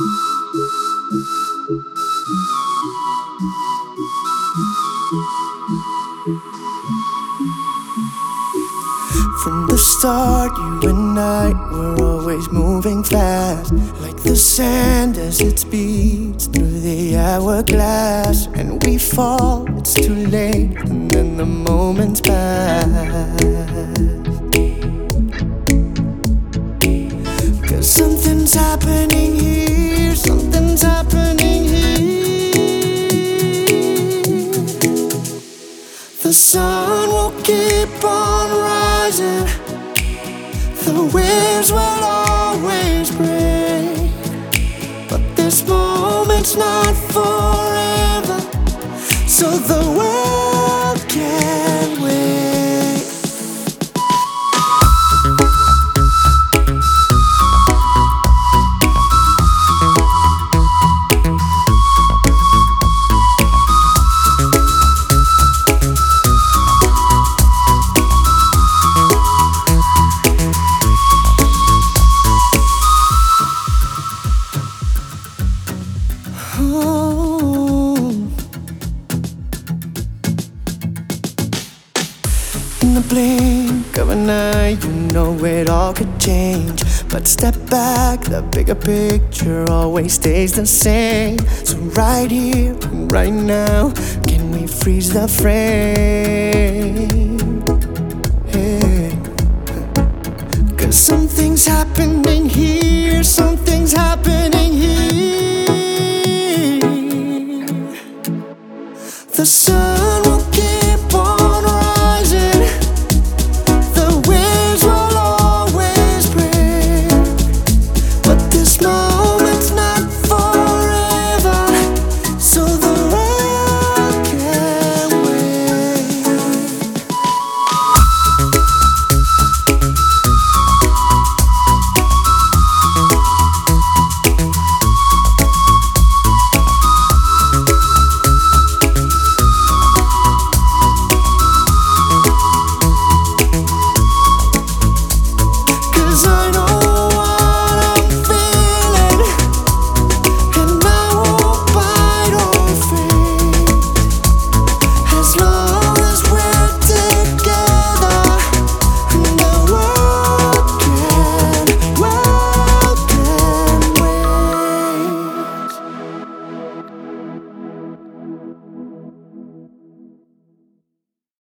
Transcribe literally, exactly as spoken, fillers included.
From the start, you and I were always moving fast, like the sand as it speeds through the hourglass. And we fall, it's too late, and then the moments pass. Cause something's happening here, something's happening here. The sun will keep on rising, the waves will always break, but this moment's not forever, so the world can't wait. In the blink of an eye, you know it all could change. But step back, the bigger picture always stays the same. So right here, right now, can we freeze the frame? Hey. Cause something's happening here, something